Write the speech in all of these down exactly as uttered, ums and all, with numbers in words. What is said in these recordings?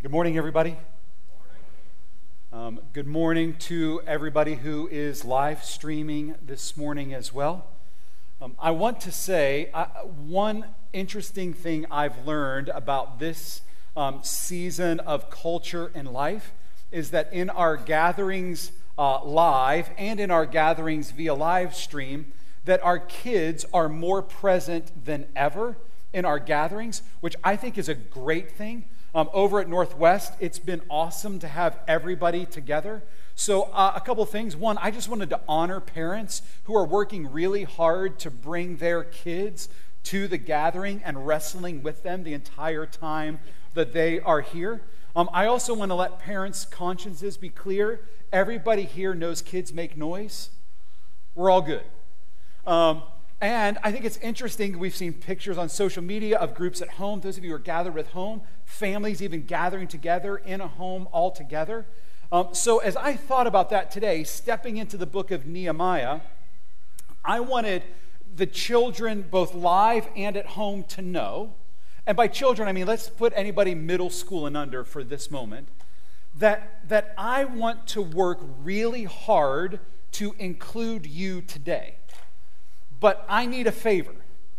Good morning, everybody. Um, good morning to everybody who is live streaming this morning as well. Um, I want to say uh, one interesting thing I've learned about this um, season of culture and life is that in our gatherings uh, live and in our gatherings via live stream, that our kids are more present than ever in our gatherings, which I think is a great thing. Um, over at Northwest, it's been awesome to have everybody together. So uh, a couple things. One, I just wanted to honor parents who are working really hard to bring their kids to the gathering and wrestling with them the entire time that they are here. Um, I also want to let parents' consciences be clear. Everybody here knows kids make noise. We're all good. Um, And I think it's interesting, we've seen pictures on social media of groups at home, those of you who are gathered with home, families even gathering together in a home all together. Um, so as I thought about that today, stepping into the book of Nehemiah, I wanted the children, both live and at home, to know, and by children I mean let's put anybody middle school and under for this moment, that, that I want to work really hard to include you today. But I need a favor.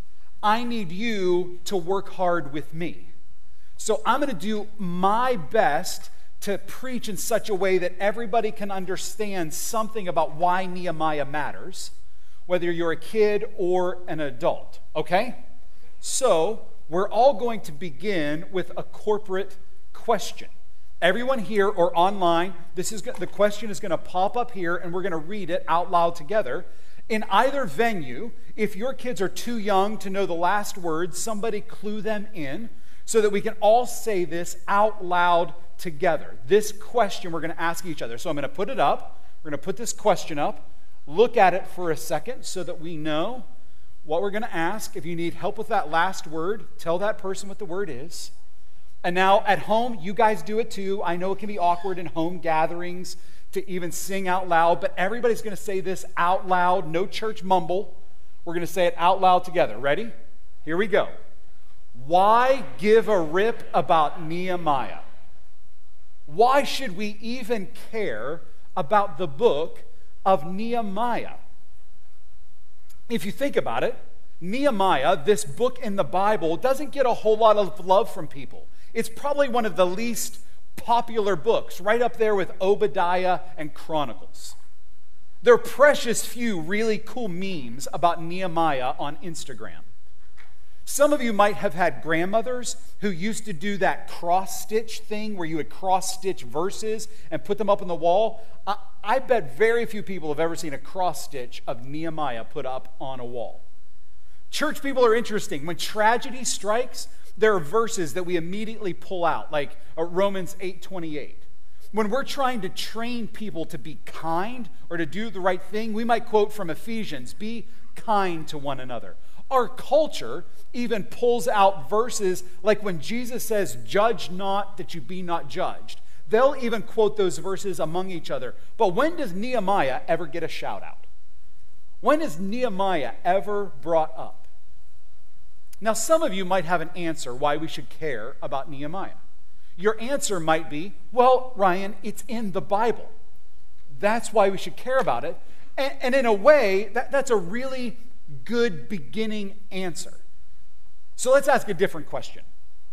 I need you to work hard with me. So I'm going to do my best to preach in such a way that everybody can understand something about why Nehemiah matters, whether you're a kid or an adult, okay? So we're all going to begin with a corporate question. Everyone here or online, this is the question is going to pop up here, and we're going to read it out loud together. In either venue, if your kids are too young to know the last words, somebody clue them in so that we can all say this out loud together. This question we're going to ask each other. So I'm going to put it up. We're going to put this question up. Look at it for a second so that we know what we're going to ask. If you need help with that last word, tell that person what the word is. And now at home, you guys do it too. I know it can be awkward in home gatherings to even sing out loud, but everybody's going to say this out loud, no church mumble. We're going to say it out loud together. Ready? Here we go. Why give a rip about Nehemiah? Why should we even care about the book of Nehemiah? If you think about it, Nehemiah, this book in the Bible, doesn't get a whole lot of love from people. It's probably one of the least popular books, right up there with Obadiah and Chronicles. There are precious few really cool memes about Nehemiah on Instagram. Some of you might have had grandmothers who used to do that cross-stitch thing where you would cross-stitch verses and put them up on the wall. I, I bet very few people have ever seen a cross-stitch of Nehemiah put up on a wall. Church people are interesting. When tragedy strikes, there are verses that we immediately pull out, like Romans eight twenty-eight. When we're trying to train people to be kind or to do the right thing, we might quote from Ephesians, be kind to one another. Our culture even pulls out verses like when Jesus says, judge not that you be not judged. They'll even quote those verses among each other. But when does Nehemiah ever get a shout out? When is Nehemiah ever brought up? Now, some of you might have an answer why we should care about Nehemiah. Your answer might be, well, Ryan, it's in the Bible. That's why we should care about it. And, and in a way, that, that's a really good beginning answer. So let's ask a different question.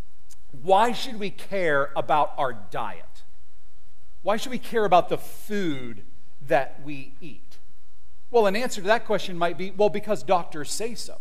Why should we care about our diet? Why should we care about the food that we eat? Well, an answer to that question might be, well, because doctors say so.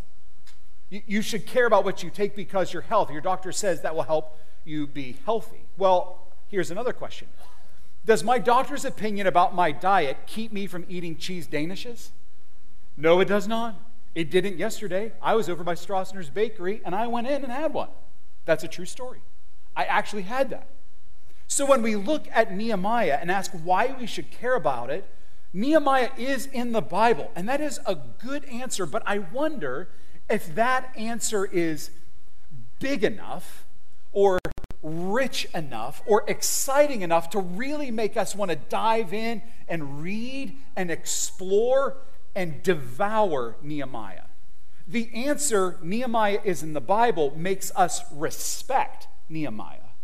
You should care about what you take because you're healthy. Your doctor says that will help you be healthy. Well, here's another question. Does my doctor's opinion about my diet keep me from eating cheese danishes? No, it does not. It didn't yesterday. I was over by Stroessner's Bakery, and I went in and had one. That's a true story. I actually had that. So when we look at Nehemiah and ask why we should care about it, Nehemiah is in the Bible, and that is a good answer, but I wonder if that answer is big enough or rich enough or exciting enough to really make us want to dive in and read and explore and devour Nehemiah. The answer, Nehemiah is in the Bible, makes us respect Nehemiah.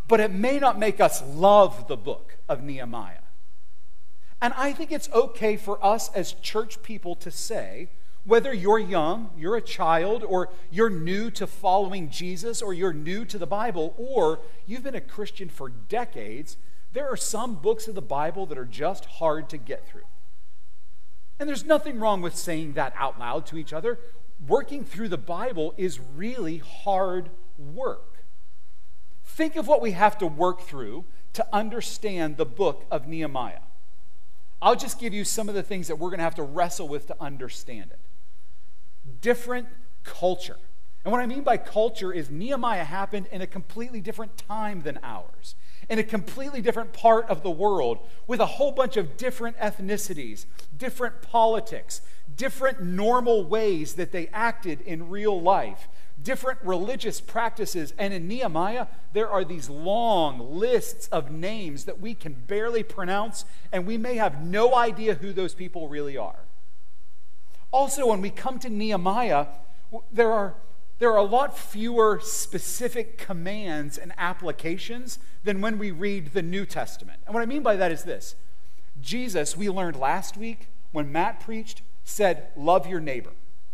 but it may not make us love the book of Nehemiah. And I think it's okay for us as church people to say, whether you're young, you're a child, or you're new to following Jesus, or you're new to the Bible, or you've been a Christian for decades, there are some books of the Bible that are just hard to get through. And there's nothing wrong with saying that out loud to each other. Working through the Bible is really hard work. Think of what we have to work through to understand the book of Nehemiah. I'll just give you some of the things that we're going to have to wrestle with to understand it. Different culture. And what I mean by culture is Nehemiah happened in a completely different time than ours, in a completely different part of the world, with a whole bunch of different ethnicities, different politics, different normal ways that they acted in real life, different religious practices. And in Nehemiah, there are these long lists of names that we can barely pronounce, and we may have no idea who those people really are. Also, when we come to Nehemiah, there are, there are a lot fewer specific commands and applications than when we read the New Testament. And what I mean by that is this. Jesus, we learned last week when Matt preached, said, love your neighbor.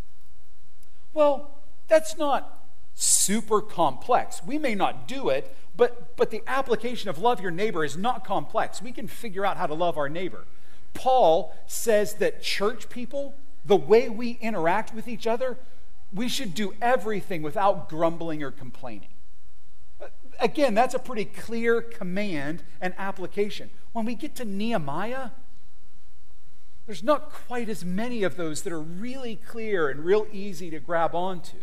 Well, that's not super complex. We may not do it, but, but the application of love your neighbor is not complex. We can figure out how to love our neighbor. Paul says that church people, the way we interact with each other, we should do everything without grumbling or complaining. Again, that's a pretty clear command and application. When we get to Nehemiah, there's not quite as many of those that are really clear and real easy to grab onto.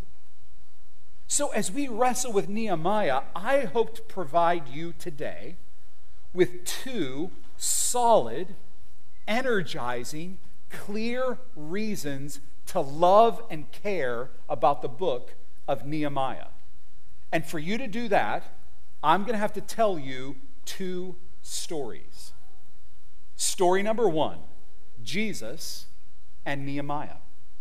So as we wrestle with Nehemiah, I hope to provide you today with two solid, energizing, clear reasons to love and care about the book of Nehemiah. And for you to do that, I'm going to have to tell you two stories. Story number one, Jesus and Nehemiah.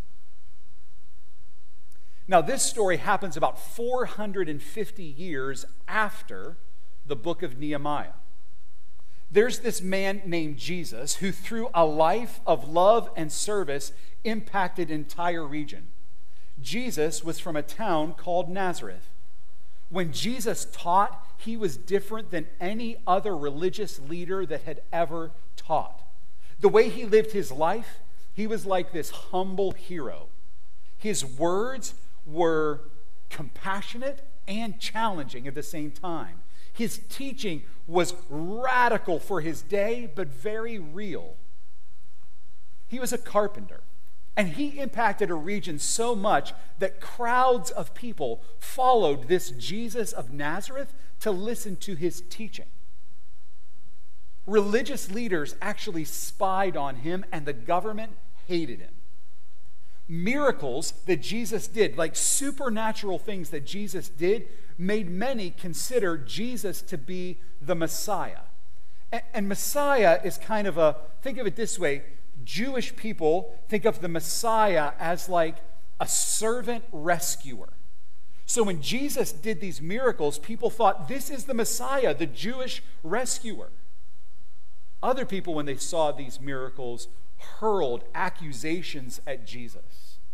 Now, this story happens about four hundred fifty years after the book of Nehemiah. There's this man named Jesus who, through a life of love and service, impacted an entire region. Jesus was from a town called Nazareth. When Jesus taught, he was different than any other religious leader that had ever taught. The way he lived his life, he was like this humble hero. His words were compassionate and challenging at the same time. His teaching was radical for his day, but very real. He was a carpenter, and he impacted a region so much that crowds of people followed this Jesus of Nazareth to listen to his teaching. Religious leaders actually spied on him, and the government hated him. Miracles that Jesus did, like supernatural things that Jesus did, made many consider Jesus to be the Messiah. And, and Messiah is kind of a, think of it this way, Jewish people think of the Messiah as like a servant rescuer. So when Jesus did these miracles, people thought, this is the Messiah, the Jewish rescuer. Other people, when they saw these miracles, hurled accusations at Jesus.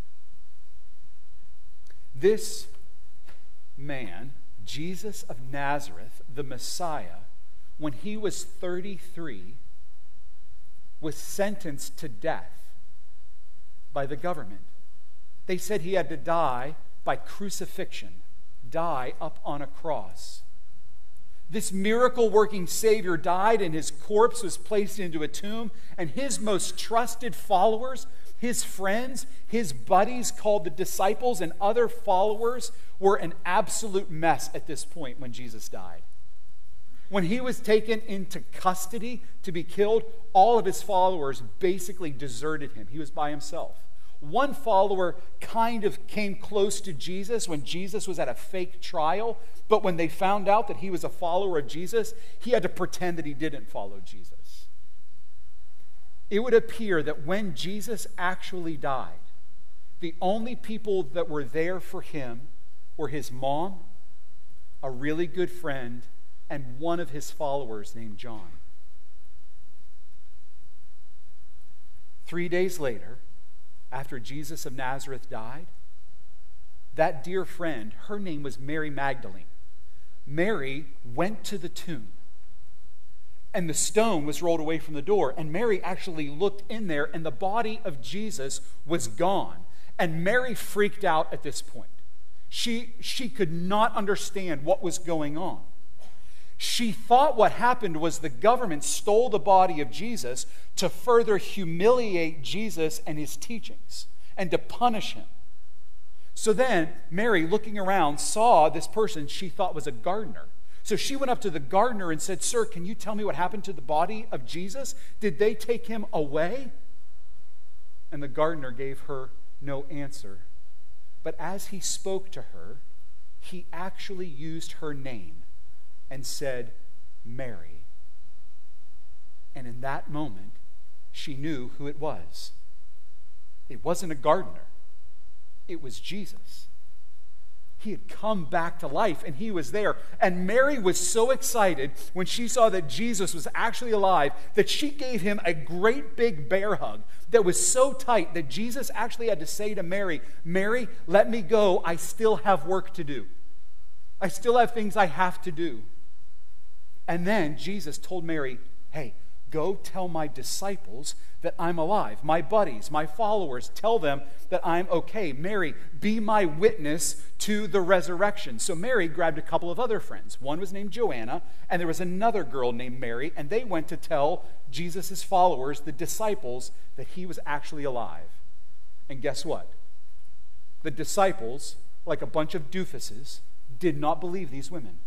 This man, Jesus of Nazareth, the Messiah, when he was thirty-three, was sentenced to death by the government. They said he had to die by crucifixion, die up on a cross. This miracle-working Savior died, and his corpse was placed into a tomb, and his most trusted followers, his friends, his buddies called the disciples, and other followers were an absolute mess at this point when Jesus died. When he was taken into custody to be killed, all of his followers basically deserted him. He was by himself. One follower kind of came close to Jesus when Jesus was at a fake trial, but when they found out that he was a follower of Jesus, he had to pretend that he didn't follow Jesus. It would appear that when Jesus actually died, the only people that were there for him were his mom, a really good friend, and one of his followers named John. Three days later, after Jesus of Nazareth died, that dear friend, her name was Mary Magdalene. Mary went to the tomb, and the stone was rolled away from the door, and Mary actually looked in there, and the body of Jesus was gone. And Mary freaked out at this point. She, she could not understand what was going on. She thought what happened was the government stole the body of Jesus to further humiliate Jesus and his teachings and to punish him. So then Mary, looking around, saw this person she thought was a gardener. So she went up to the gardener and said, "Sir, can you tell me what happened to the body of Jesus? Did they take him away?" And the gardener gave her no answer. But as he spoke to her, he actually used her name and said, "Mary." And in that moment, she knew who it was. It wasn't a gardener. It was Jesus. He had come back to life, and he was there. And Mary was so excited when she saw that Jesus was actually alive that she gave him a great big bear hug that was so tight that Jesus actually had to say to Mary, "Mary, let me go. I still have work to do. I still have things I have to do." And then Jesus told Mary, "Hey, go tell my disciples that I'm alive. My buddies, my followers, tell them that I'm okay. Mary, be my witness to the resurrection." So Mary grabbed a couple of other friends. One was named Joanna, and there was another girl named Mary, and they went to tell Jesus' followers, the disciples, that he was actually alive. And guess what? The disciples, like a bunch of doofuses, did not believe these women.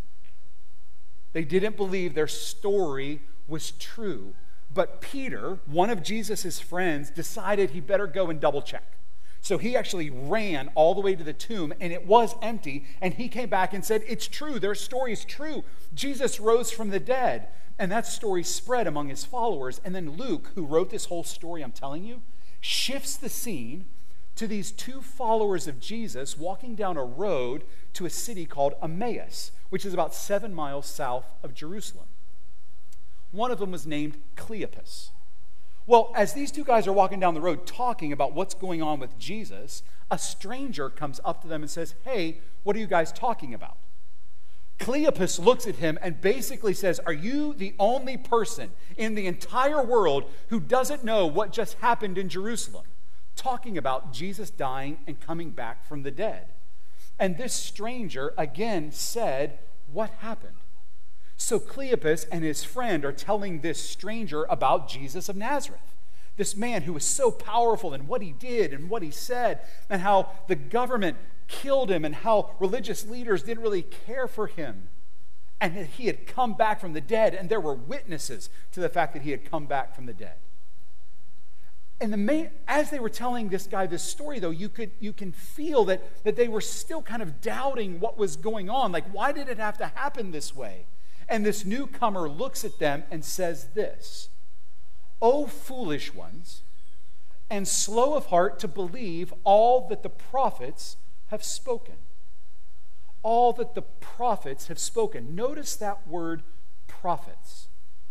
They didn't believe their story was true. But Peter, one of Jesus' friends, decided he better go and double check. So he actually ran all the way to the tomb, and it was empty, and he came back and said, "It's true, their story is true. Jesus rose from the dead." And that story spread among his followers. And then Luke, who wrote this whole story I'm telling you, shifts the scene to these two followers of Jesus walking down a road to a city called Emmaus, which is about seven miles south of Jerusalem. One of them was named Cleopas. Well, as these two guys are walking down the road talking about what's going on with Jesus, a stranger comes up to them and says, "Hey, what are you guys talking about?" Cleopas looks at him and basically says, "Are you the only person in the entire world who doesn't know what just happened in Jerusalem?" Talking about Jesus dying and coming back from the dead. And this stranger again said, "What happened?" So Cleopas and his friend are telling this stranger about Jesus of Nazareth, this man who was so powerful in what he did and what he said, and how the government killed him and how religious leaders didn't really care for him, and that he had come back from the dead, and there were witnesses to the fact that he had come back from the dead. And the main, as they were telling this guy this story, though, you could you can feel that, that they were still kind of doubting what was going on. Like, why did it have to happen this way? And this newcomer looks at them and says this, "O foolish ones, and slow of heart to believe all that the prophets have spoken." All that the prophets have spoken. Notice that word, prophets.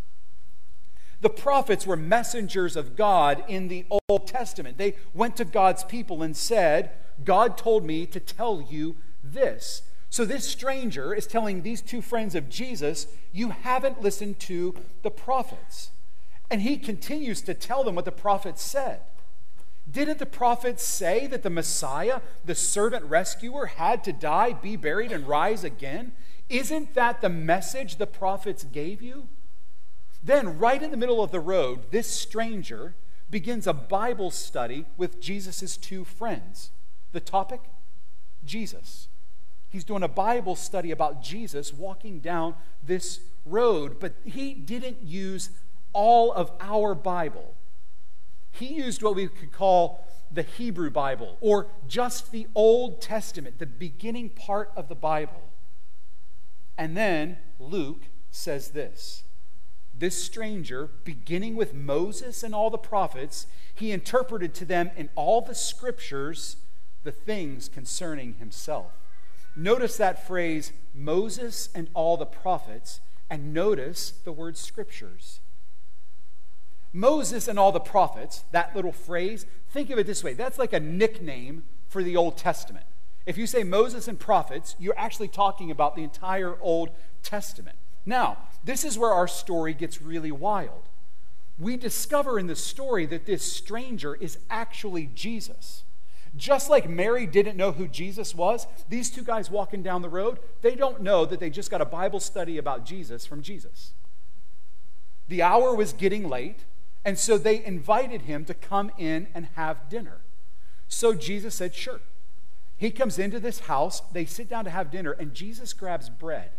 The prophets were messengers of God in the Old Testament. They went to God's people and said, "God told me to tell you this." So this stranger is telling these two friends of Jesus, "You haven't listened to the prophets." And he continues to tell them what the prophets said. Didn't the prophets say that the Messiah, the servant rescuer, had to die, be buried, and rise again? Isn't that the message the prophets gave you? Then, right in the middle of the road, this stranger begins a Bible study with Jesus' two friends. The topic? Jesus. He's doing a Bible study about Jesus walking down this road, but he didn't use all of our Bible. He used what we could call the Hebrew Bible, or just the Old Testament, the beginning part of the Bible. And then Luke says this. This stranger, beginning with Moses and all the prophets, he interpreted to them in all the scriptures the things concerning himself. Notice that phrase, Moses and all the prophets, and notice the word scriptures. Moses and all the prophets, that little phrase, think of it this way. That's like a nickname for the Old Testament. If you say Moses and prophets, you're actually talking about the entire Old Testament. Now, this is where our story gets really wild. We discover in the story that this stranger is actually Jesus. Just like Mary didn't know who Jesus was, these two guys walking down the road, they don't know that they just got a Bible study about Jesus from Jesus. The hour was getting late, and so they invited him to come in and have dinner. So Jesus said, sure. He comes into this house, they sit down to have dinner, and Jesus grabs bread,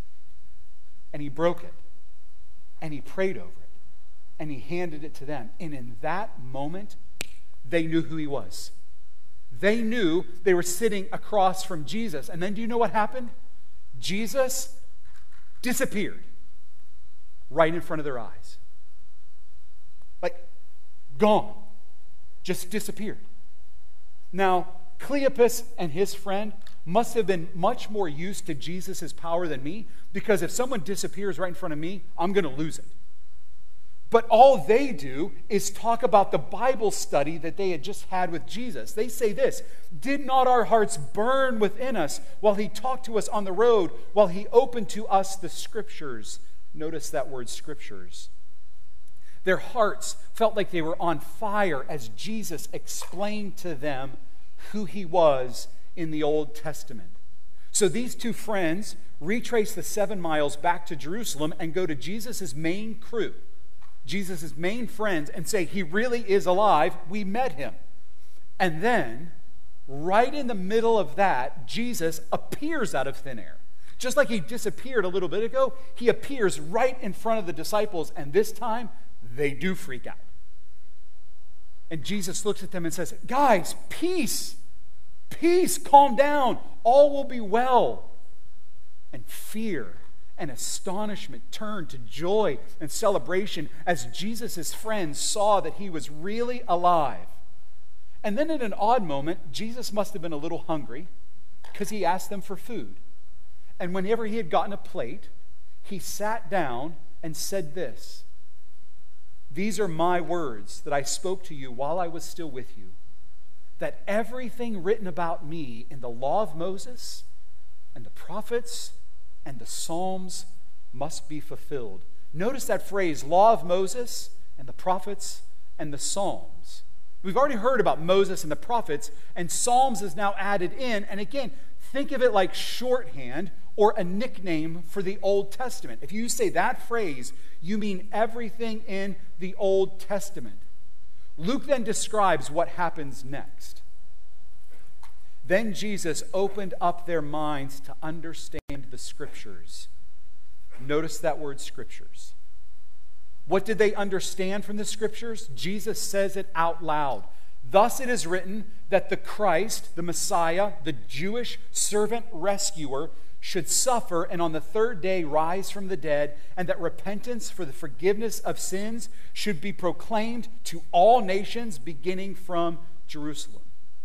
and he broke it, and he prayed over it, and he handed it to them. And in that moment, they knew who he was. They knew they were sitting across from Jesus. And then do you know what happened? Jesus disappeared right in front of their eyes. Like, gone. Just disappeared. Now, Cleopas and his friend must have been much more used to Jesus' power than me, because if someone disappears right in front of me, I'm going to lose it. But all they do is talk about the Bible study that they had just had with Jesus. They say this, did not our hearts burn within us while he talked to us on the road, while he opened to us the scriptures? Notice that word, scriptures. Their hearts felt like they were on fire as Jesus explained to them who he was in the Old Testament. So these two friends retrace the seven miles back to Jerusalem and go to Jesus' main crew, Jesus' main friends, and say, he really is alive. We met him. And then, right in the middle of that, Jesus appears out of thin air. Just like he disappeared a little bit ago, he appears right in front of the disciples, and this time, they do freak out. And Jesus looks at them and says, guys, peace, peace, calm down, all will be well. And fear and astonishment turned to joy and celebration as Jesus' friends saw that he was really alive. And then in an odd moment, Jesus must have been a little hungry because he asked them for food. And whenever he had gotten a plate, he sat down and said this, these are my words that I spoke to you while I was still with you, that everything written about me in the law of Moses and the prophets and the Psalms must be fulfilled. Notice that phrase, law of Moses and the prophets and the Psalms. We've already heard about Moses and the prophets, and Psalms is now added in. And again, think of it like shorthand or a nickname for the Old Testament. If you say that phrase, you mean everything in the Old Testament. Luke then describes what happens next. Then Jesus opened up their minds to understand the scriptures. Notice that word, scriptures. What did they understand from the scriptures? Jesus says it out loud. Thus it is written that the Christ, the Messiah, the Jewish servant rescuer, should suffer and on the third day rise from the dead, and that repentance for the forgiveness of sins should be proclaimed to all nations, beginning from Jerusalem.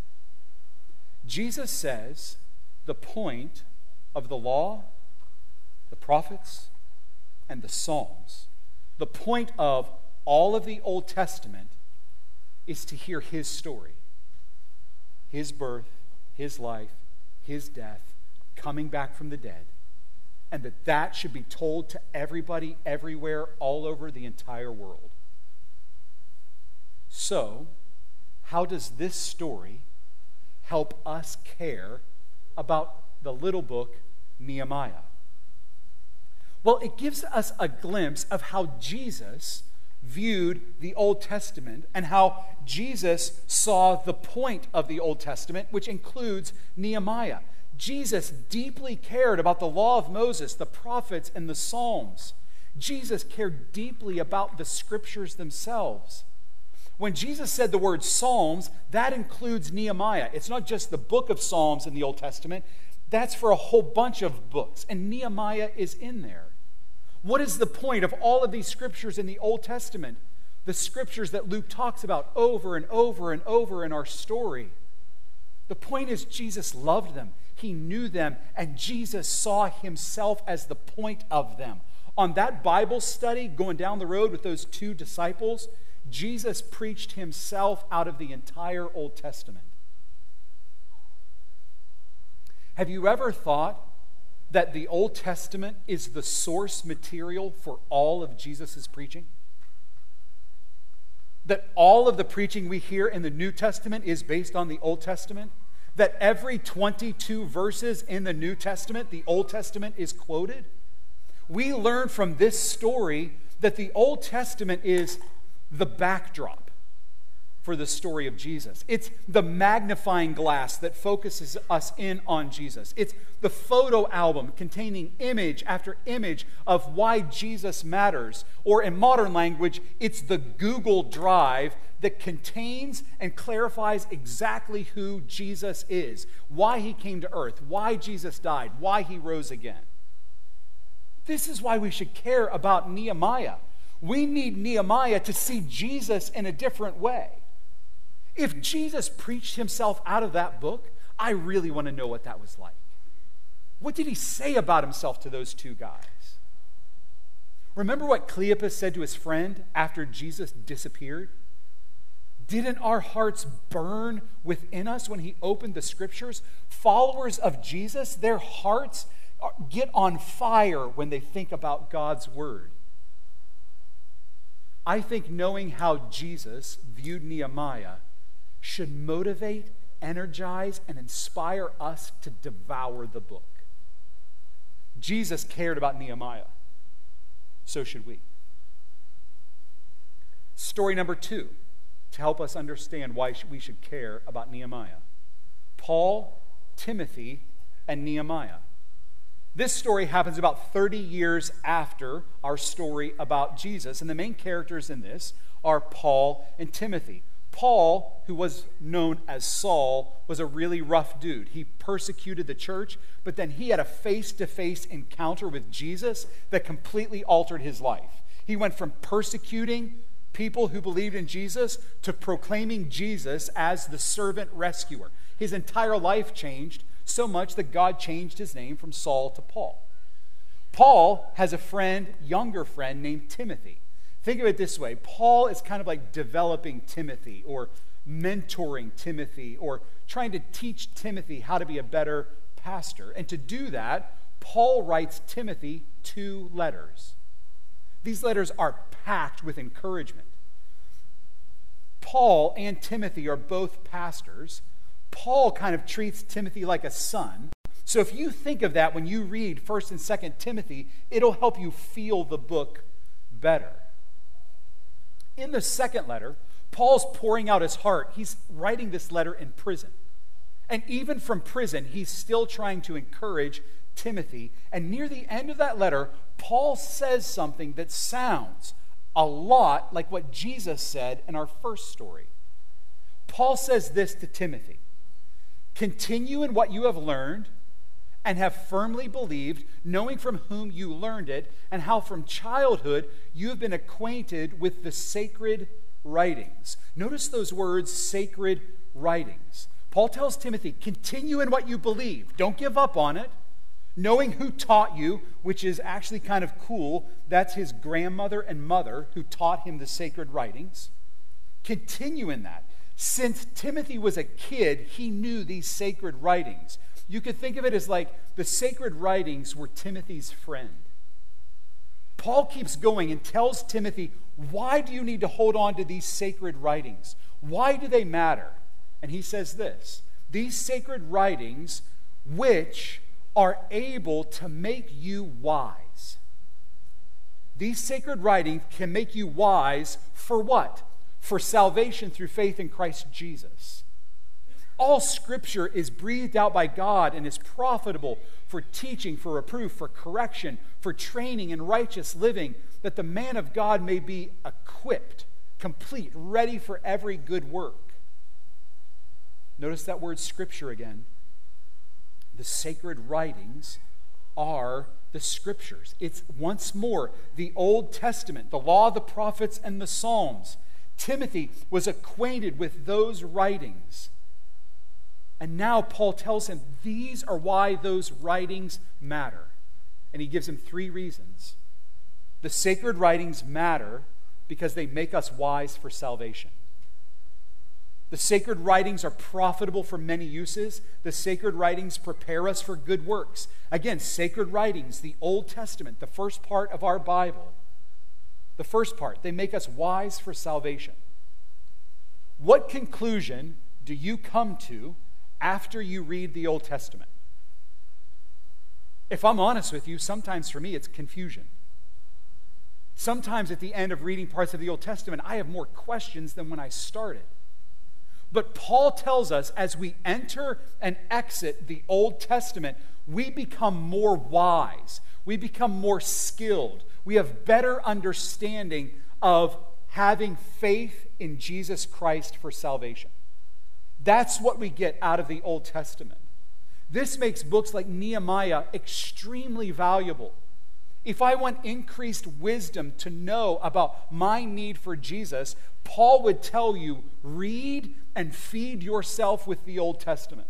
Jesus says the point of the law, the prophets, and the Psalms, the point of all of the Old Testament, is to hear his story. His birth, his life, his death, coming back from the dead, and that that should be told to everybody, everywhere, all over the entire world. So, how does this story help us care about the little book, Nehemiah? Well, it gives us a glimpse of how Jesus viewed the Old Testament and how Jesus saw the point of the Old Testament, which includes Nehemiah. Jesus deeply cared about the law of Moses, the prophets, and the Psalms. Jesus cared deeply about the scriptures themselves. When Jesus said the word Psalms, that includes Nehemiah. It's not just the book of Psalms in the Old Testament. That's for a whole bunch of books, and Nehemiah is in there. What is the point of all of these scriptures in the Old Testament? The scriptures that Luke talks about over and over and over in our story. The point is Jesus loved them. He knew them, and Jesus saw himself as the point of them. On that Bible study going down the road with those two disciples, Jesus preached himself out of the entire Old Testament. Have you ever thought that the Old Testament is the source material for all of Jesus' preaching? That all of the preaching we hear in the New Testament is based on the Old Testament? That every twenty-two verses in the New Testament, the Old Testament is quoted? We learn from this story that the Old Testament is the backdrop for the story of Jesus. It's the magnifying glass that focuses us in on Jesus. It's the photo album containing image after image of why Jesus matters. Or in modern language, it's the Google Drive that contains and clarifies exactly who Jesus is, why he came to earth, why Jesus died, why he rose again. This is why we should care about Nehemiah. We need Nehemiah to see Jesus in a different way. If Jesus preached himself out of that book, I really want to know what that was like. What did he say about himself to those two guys? Remember what Cleopas said to his friend after Jesus disappeared? Didn't our hearts burn within us when he opened the scriptures? Followers of Jesus, their hearts get on fire when they think about God's word. I think knowing how Jesus viewed Nehemiah should motivate, energize, and inspire us to devour the book. Jesus cared about Nehemiah. So should we. Story number two, to help us understand why we should care about Nehemiah. Paul, Timothy, and Nehemiah. This story happens about thirty years after our story about Jesus, and the main characters in this are Paul and Timothy. Paul, who was known as Saul, was a really rough dude. He persecuted the church, but then he had a face-to-face encounter with Jesus that completely altered his life. He went from persecuting people who believed in Jesus to proclaiming Jesus as the servant rescuer. His entire life changed so much that God changed his name from Saul to Paul. Paul has a friend, younger friend, named Timothy. Think of it this way. Paul is kind of like developing Timothy or mentoring Timothy or trying to teach Timothy how to be a better pastor. And to do that, Paul writes Timothy two letters. These letters are packed with encouragement. Paul and Timothy are both pastors. Paul kind of treats Timothy like a son. So if you think of that when you read First and Second Timothy, it'll help you feel the book better. In the second letter, Paul's pouring out his heart. He's writing this letter in prison. And even from prison, he's still trying to encourage Timothy. And near the end of that letter, Paul says something that sounds a lot like what Jesus said in our first story. Paul says this to Timothy: continue in what you have learned and have firmly believed, knowing from whom you learned it, and how from childhood you have been acquainted with the sacred writings. Notice those words, sacred writings. Paul tells Timothy, continue in what you believe. Don't give up on it. Knowing who taught you, which is actually kind of cool. That's his grandmother and mother who taught him the sacred writings. Continue in that. Since Timothy was a kid, he knew these sacred writings. You could think of it as like the sacred writings were Timothy's friend. Paul keeps going and tells Timothy, why do you need to hold on to these sacred writings? Why do they matter? And he says this: these sacred writings which are able to make you wise. These sacred writings can make you wise for what? For salvation through faith in Christ Jesus. All Scripture is breathed out by God and is profitable for teaching, for reproof, for correction, for training in righteous living, that the man of God may be equipped, complete, ready for every good work. Notice that word Scripture again. The sacred writings are the Scriptures. It's once more the Old Testament, the law, the prophets, and the Psalms. Timothy was acquainted with those writings. And now Paul tells him these are why those writings matter. And he gives him three reasons. The sacred writings matter because they make us wise for salvation. The sacred writings are profitable for many uses. The sacred writings prepare us for good works. Again, sacred writings, the Old Testament, the first part of our Bible, the first part, they make us wise for salvation. What conclusion do you come to after you read the Old Testament? If I'm honest with you, sometimes for me it's confusion. Sometimes at the end of reading parts of the Old Testament, I have more questions than when I started. But Paul tells us as we enter and exit the Old Testament, we become more wise. We become more skilled. We have better understanding of having faith in Jesus Christ for salvation. That's what we get out of the Old Testament. This makes books like Nehemiah extremely valuable. If I want increased wisdom to know about my need for Jesus, Paul would tell you, read and feed yourself with the Old Testament.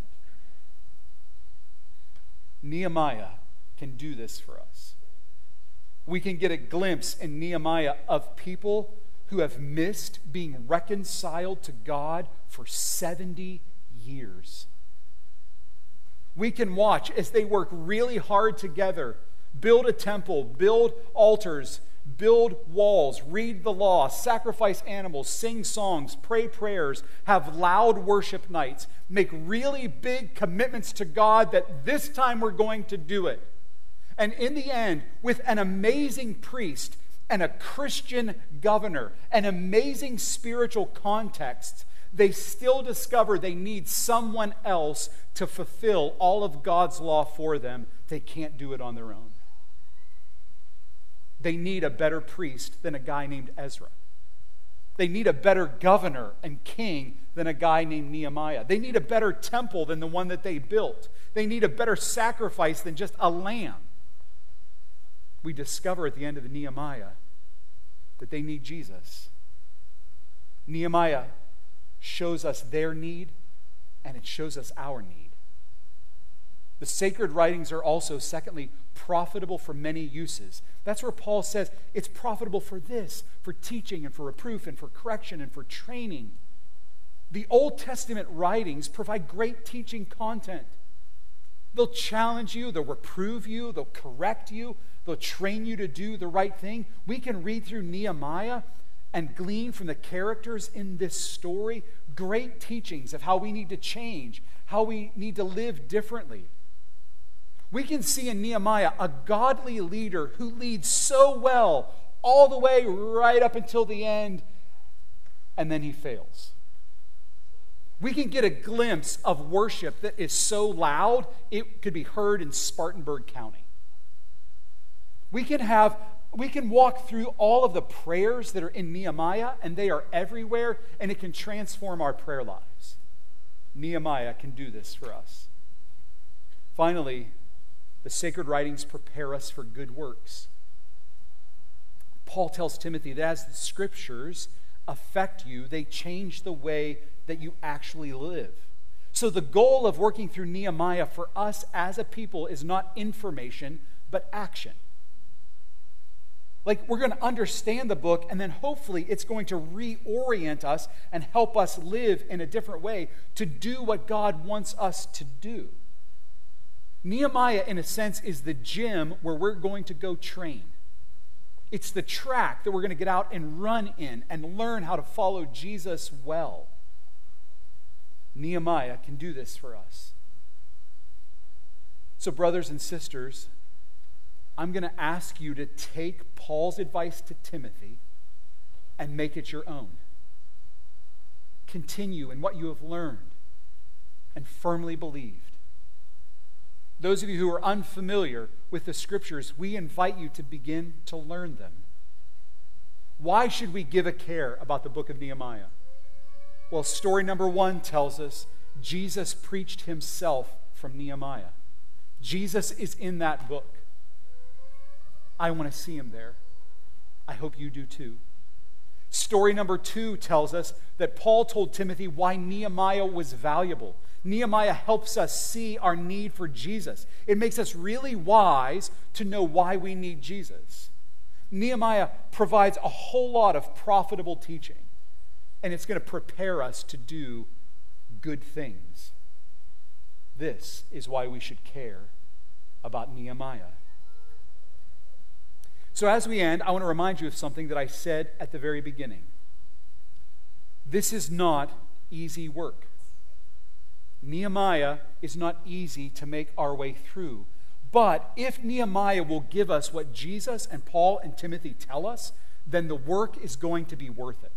Nehemiah can do this for us. We can get a glimpse in Nehemiah of people who have missed being reconciled to God for seventy years. We can watch as they work really hard together, build a temple, build altars, build walls, read the law, sacrifice animals, sing songs, pray prayers, have loud worship nights, make really big commitments to God that this time we're going to do it. And in the end, with an amazing priest and a Christian governor, an amazing spiritual context, they still discover they need someone else to fulfill all of God's law for them. They can't do it on their own. They need a better priest than a guy named Ezra. They need a better governor and king than a guy named Nehemiah. They need a better temple than the one that they built. They need a better sacrifice than just a lamb. We discover at the end of the Nehemiah that they need Jesus. Nehemiah shows us their need, and it shows us our need. The sacred writings are also, secondly, profitable for many uses. That's where Paul says it's profitable for this, for teaching and for reproof and for correction and for training. The Old Testament writings provide great teaching content. They'll challenge you, they'll reprove you, they'll correct you, they'll train you to do the right thing. We can read through Nehemiah and glean from the characters in this story great teachings of how we need to change, how we need to live differently. We can see in Nehemiah a godly leader who leads so well all the way right up until the end, and then he fails. We can get a glimpse of worship that is so loud it could be heard in Spartanburg County. We can have we can walk through all of the prayers that are in Nehemiah, and they are everywhere, and it can transform our prayer lives. Nehemiah can do this for us. Finally, the sacred writings prepare us for good works. Paul tells Timothy that as the scriptures affect you, they change the way that you actually live. So the goal of working through Nehemiah for us as a people is not information, but action. Like, we're going to understand the book, and then hopefully it's going to reorient us and help us live in a different way to do what God wants us to do. Nehemiah, in a sense, is the gym where we're going to go train. It's the track that we're going to get out and run in and learn how to follow Jesus well. Nehemiah can do this for us. So, brothers and sisters, I'm going to ask you to take Paul's advice to Timothy and make it your own. Continue in what you have learned and firmly believed. Those of you who are unfamiliar with the scriptures, we invite you to begin to learn them. Why should we give a care about the book of Nehemiah? Well, story number one tells us Jesus preached himself from Nehemiah. Jesus is in that book. I want to see him there. I hope you do too. Story number two tells us that Paul told Timothy why Nehemiah was valuable. Nehemiah helps us see our need for Jesus. It makes us really wise to know why we need Jesus. Nehemiah provides a whole lot of profitable teaching, and it's going to prepare us to do good things. This is why we should care about Nehemiah. So as we end, I want to remind you of something that I said at the very beginning. This is not easy work. Nehemiah is not easy to make our way through. But if Nehemiah will give us what Jesus and Paul and Timothy tell us, then the work is going to be worth it.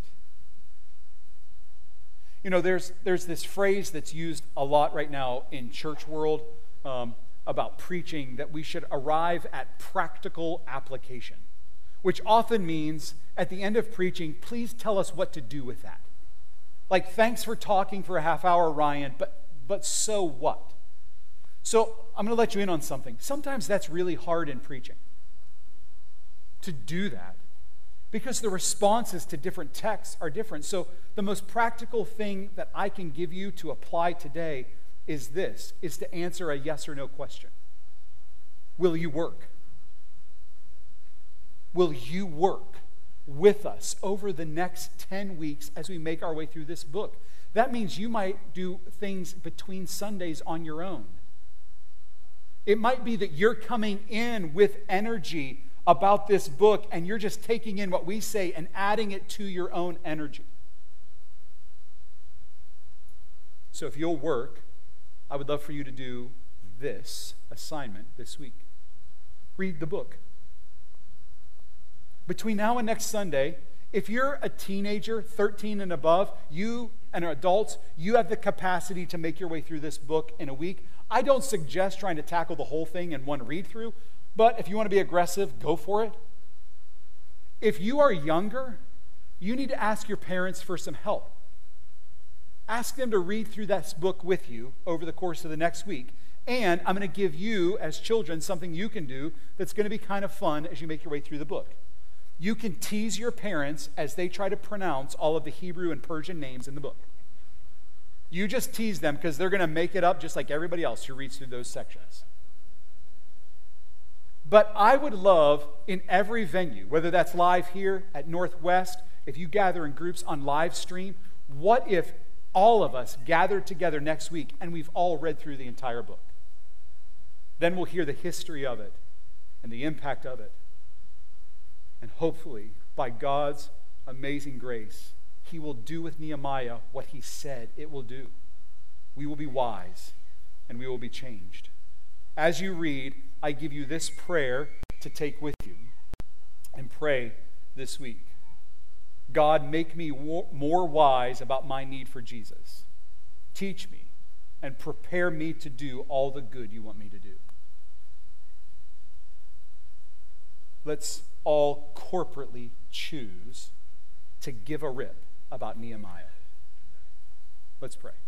You know, there's, there's this phrase that's used a lot right now in church world um, about preaching, that we should arrive at practical application, which often means at the end of preaching, please tell us what to do with that. Like, thanks for talking for a half hour, Ryan, but, but so what? So I'm going to let you in on something. Sometimes that's really hard in preaching, to do that, because the responses to different texts are different. So the most practical thing that I can give you to apply today is this, is to answer a yes or no question. Will you work? Will you work with us over the next ten weeks as we make our way through this book? That means you might do things between Sundays on your own. It might be that you're coming in with energy about this book and you're just taking in what we say and adding it to your own energy. So if you'll work, I would love for you to do this assignment this week. Read the book. Between now and next Sunday, if you're a teenager, thirteen and above, you and adults, you have the capacity to make your way through this book in a week. I don't suggest trying to tackle the whole thing in one read through, but if you want to be aggressive, go for it. If you are younger, you need to ask your parents for some help. Ask them to read through this book with you over the course of the next week. And I'm going to give you, as children, something you can do that's going to be kind of fun as you make your way through the book. You can tease your parents as they try to pronounce all of the Hebrew and Persian names in the book. You just tease them because they're going to make it up just like everybody else who reads through those sections. But I would love, in every venue, whether that's live here at Northwest, if you gather in groups on live stream, what if all of us gathered together next week and we've all read through the entire book? Then we'll hear the history of it and the impact of it. And hopefully, by God's amazing grace, He will do with Nehemiah what He said it will do. We will be wise and we will be changed. As you read, I give you this prayer to take with you and pray this week. God, make me more wise about my need for Jesus. Teach me and prepare me to do all the good you want me to do. Let's all corporately choose to give a rip about Nehemiah. Let's pray.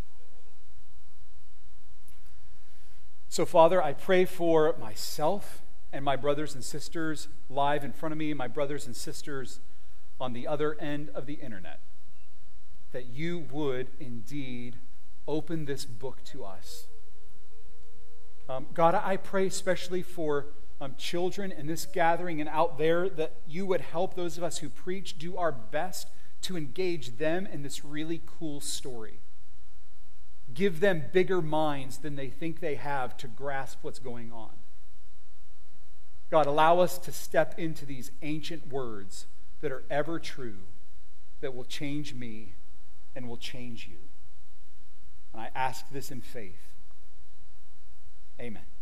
So, Father, I pray for myself and my brothers and sisters live in front of me, my brothers and sisters on the other end of the internet, that you would indeed open this book to us. Um, God, I pray especially for um, children in this gathering and out there, that you would help those of us who preach do our best to engage them in this really cool story. Give them bigger minds than they think they have to grasp what's going on. God, allow us to step into these ancient words that are ever true, that will change me and will change you. And I ask this in faith. Amen.